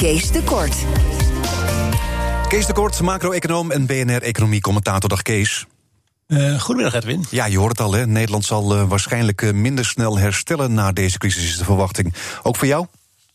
Kees de Kort. Kees de Kort, macro-econoom en BNR-economie-commentator. Dag Kees. Goedemiddag Edwin. Ja, je hoort het al, hè? Nederland zal waarschijnlijk minder snel herstellen na deze crisis, is de verwachting. Ook voor jou?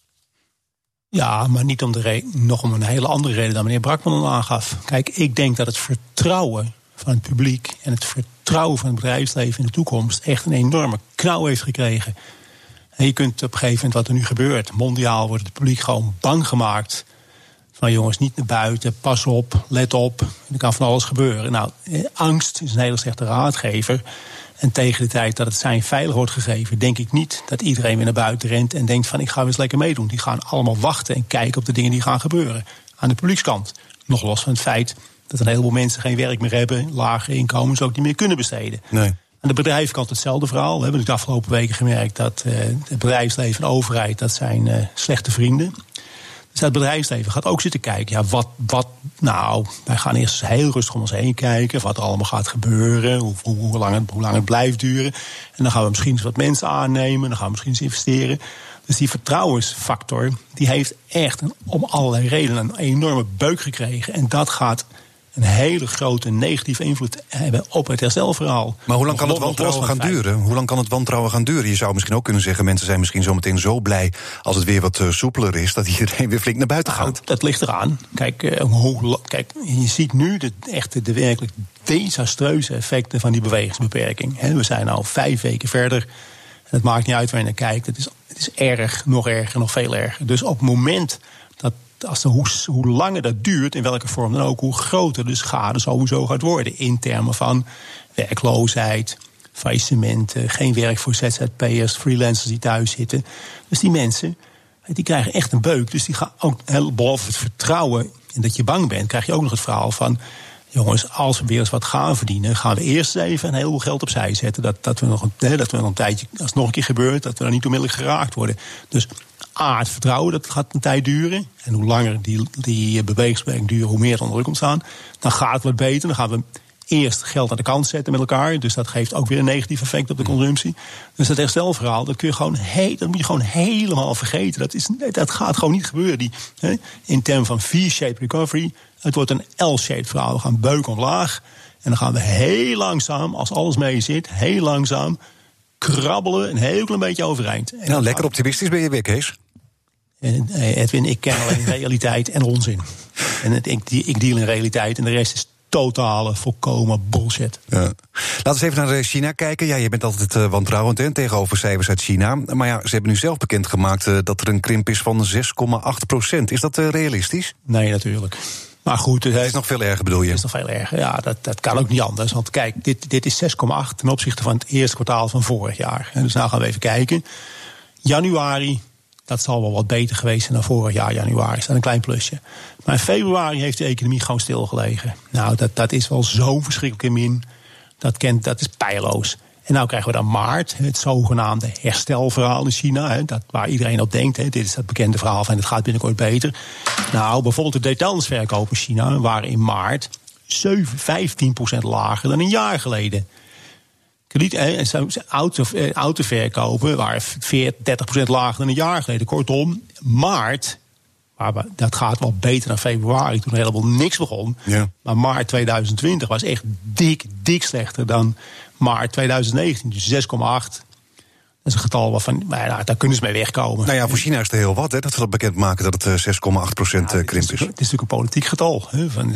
Ja, maar niet om een hele andere reden dan meneer Brakman al aangaf. Kijk, ik denk dat het vertrouwen van het publiek en het vertrouwen van het bedrijfsleven in de toekomst echt een enorme knauw heeft gekregen. En je kunt op een gegeven moment wat er nu gebeurt. Mondiaal wordt het publiek gewoon bang gemaakt. Van jongens, niet naar buiten, pas op, let op. Er kan van alles gebeuren. Nou, angst is een hele slechte raadgever. En tegen de tijd dat het zijn veilig wordt gegeven, denk ik niet dat iedereen weer naar buiten rent en denkt van ik ga weer eens lekker meedoen. Die gaan allemaal wachten en kijken op de dingen die gaan gebeuren. Aan de publiekskant. Nog los van het feit dat een heleboel mensen geen werk meer hebben, lage inkomens ook niet meer kunnen besteden. Nee. Aan de bedrijfskant hetzelfde verhaal. We hebben de afgelopen weken gemerkt dat het bedrijfsleven en de overheid, dat zijn slechte vrienden. Dus het bedrijfsleven gaat ook zitten kijken. Ja, wij gaan eerst eens heel rustig om ons heen kijken. Wat er allemaal gaat gebeuren. Hoe lang het blijft duren. En dan gaan we misschien eens wat mensen aannemen. Dan gaan we misschien eens investeren. Dus die vertrouwensfactor, die heeft echt om allerlei redenen een enorme beuk gekregen. En dat gaat een hele grote negatieve invloed hebben op het herstelverhaal. Maar hoe lang kan het wantrouwen gaan duren? Hoe lang kan het wantrouwen gaan duren? Je zou misschien ook kunnen zeggen, mensen zijn misschien zometeen zo blij als het weer wat soepeler is, dat iedereen weer flink naar buiten gaat. Dat ligt eraan. Kijk, je ziet nu de werkelijk desastreuze effecten van die bewegingsbeperking. We zijn al 5 weken verder. En het maakt niet uit waar je naar kijkt. Het is erg, nog erger, nog veel erger. Dus op het moment hoe langer dat duurt, in welke vorm dan ook, hoe groter de schade sowieso gaat worden. In termen van werkloosheid, faillissementen, geen werk voor ZZP'ers, freelancers die thuis zitten. Dus die mensen, die krijgen echt een beuk. Dus die gaan ook, behalve het vertrouwen en dat je bang bent, krijg je ook nog het verhaal van, jongens, als we weer eens wat gaan verdienen, gaan we eerst even een heleboel geld opzij zetten. Dat we nog een tijdje, als het nog een keer gebeurt, dat we dan niet onmiddellijk geraakt worden. Dus het vertrouwen, dat gaat een tijd duren. En hoe langer die bewegingsbeperking duurt, hoe meer het onder druk komt staan. Dan gaat het wat beter. Dan gaan we eerst geld aan de kant zetten met elkaar. Dus dat geeft ook weer een negatief effect op de consumptie. Dus dat herstelverhaal, dat moet je gewoon helemaal vergeten. Dat gaat gewoon niet gebeuren. In termen van V-shaped recovery, het wordt een L-shaped verhaal. We gaan beuken omlaag. En dan gaan we heel langzaam, als alles mee zit, heel langzaam krabbelen een heel klein beetje overeind. Nou, lekker optimistisch ben je weer, Kees. Edwin, ik ken alleen realiteit en onzin. En ik deal in realiteit en de rest is totale, volkomen bullshit. Ja. Laten we eens even naar China kijken. Ja, je bent altijd wantrouwend tegenover cijfers uit China. Maar ja, ze hebben nu zelf bekendgemaakt dat er een krimp is van 6,8%. Is dat realistisch? Nee, natuurlijk. Maar goed, het is nog veel erger, bedoel je? Het is nog veel erger, ja. Dat kan ook niet anders. Want kijk, dit is 6,8 ten opzichte van het eerste kwartaal van vorig jaar. En dus nou gaan we even kijken. Januari, dat zal wel wat beter geweest zijn dan vorig jaar. Januari is dat een klein plusje. Maar in februari heeft de economie gewoon stilgelegen. Nou, dat is wel zo verschrikkelijk min. Dat is pijloos. En nou krijgen we dan maart, het zogenaamde herstelverhaal in China. Waar iedereen op denkt. Dit is het bekende verhaal van het gaat binnenkort beter. Nou, bijvoorbeeld de detailhandelsverkopen in China waren in maart 15% lager dan een jaar geleden. Autoverkopen waren 30% lager dan een jaar geleden. Kortom, maart, maar dat gaat wel beter dan februari, toen er helemaal niks begon. Ja. Maar maart 2020 was echt dik slechter dan maart 2019. Dus 6,8. Dat is een getal waarvan, daar kunnen ze mee wegkomen. Nou ja, voor China is het heel wat, dat ze dat bekendmaken dat het 6,8% krimp is. Het is natuurlijk een politiek getal.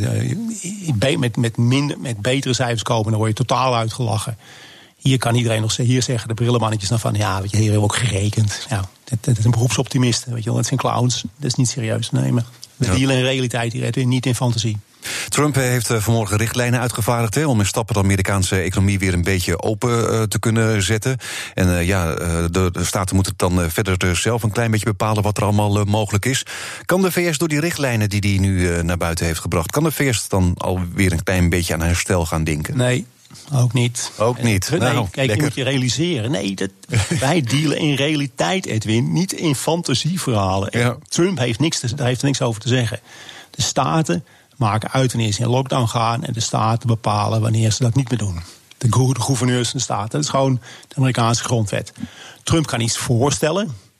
Met betere cijfers komen, dan word je totaal uitgelachen. Hier kan iedereen nog zeggen, de brillenmannetjes dan van, ja, weet je, hier hebben we ook gerekend. Ja, dat is een beroepsoptimist, weet je wel, dat zijn clowns. Dat is niet serieus te nemen. We dealen in realiteit hier, niet in fantasie. Trump heeft vanmorgen richtlijnen uitgevaardigd om in stappen de Amerikaanse economie weer een beetje open te kunnen zetten. En de staten moeten dan verder zelf een klein beetje bepalen wat er allemaal mogelijk is. Kan de VS door die richtlijnen die hij nu naar buiten heeft gebracht, kan de VS dan alweer een klein beetje aan herstel gaan denken? Nee. Ook niet. Kijk, je moet je realiseren. Nee, wij dealen in realiteit, Edwin, niet in fantasieverhalen. Ja. Trump heeft daar heeft er niks over te zeggen. De staten maken uit wanneer ze in lockdown gaan en de staten bepalen wanneer ze dat niet meer doen. De gouverneurs van de staten. Dat is gewoon de Amerikaanse grondwet. Trump kan iets voorstellen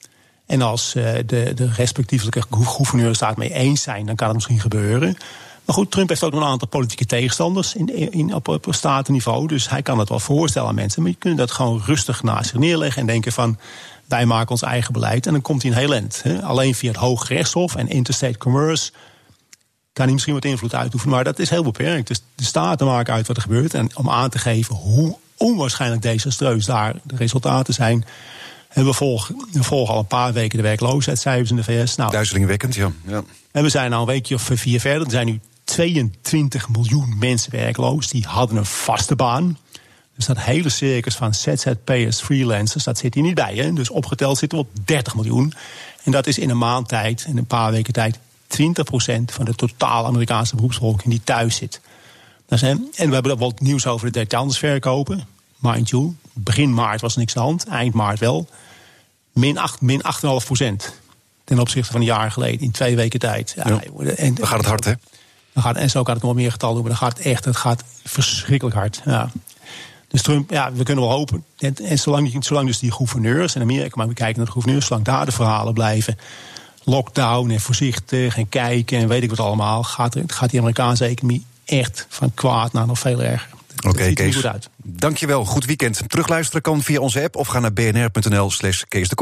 En als de respectievelijke gouverneurs daar het mee eens zijn, dan kan het misschien gebeuren. Maar goed, Trump heeft ook nog een aantal politieke tegenstanders op statenniveau. Dus hij kan het wel voorstellen aan mensen. Maar je kunt dat gewoon rustig naast zich neerleggen en denken van, wij maken ons eigen beleid. En dan komt hij een heel eind. Alleen via het Hoge Rechtshof en Interstate Commerce kan hij misschien wat invloed uitoefenen. Maar dat is heel beperkt. Dus de staten maken uit wat er gebeurt. En om aan te geven hoe onwaarschijnlijk desastreus daar de resultaten zijn. En we volgen al een paar weken de werkloosheidscijfers in de VS. Nou, duizelingwekkend, ja. En we zijn al een weekje of 4 verder. Er zijn nu 22 miljoen mensen werkloos. Die hadden een vaste baan. Dus dat hele circus van ZZP'ers, freelancers, dat zit hier niet bij. Hè? Dus opgeteld zitten we op 30 miljoen. En dat is in een maand tijd, in een paar weken tijd, 20% van de totale Amerikaanse beroepsbevolking die thuis zit. En we hebben wat nieuws over de detailhandelsverkopen. Mind you, begin maart was niks aan de hand, eind maart wel. Min 8,5% ten opzichte van een jaar geleden, in 2 weken tijd. Ja, dan gaat het hard, hè? En zo kan ik nog meer getallen doen, maar het gaat verschrikkelijk hard. Ja. Dus Trump, we kunnen wel hopen. En zolang dus die gouverneurs in Amerika, maar we kijken naar de gouverneurs, zolang daar de verhalen blijven, lockdown en voorzichtig en kijken en weet ik wat allemaal, gaat die Amerikaanse economie echt van kwaad naar nog veel erger. Oké, Kees. Dankjewel. Goed weekend. Terugluisteren kan via onze app of ga naar bnr.nl/Kees de Kort.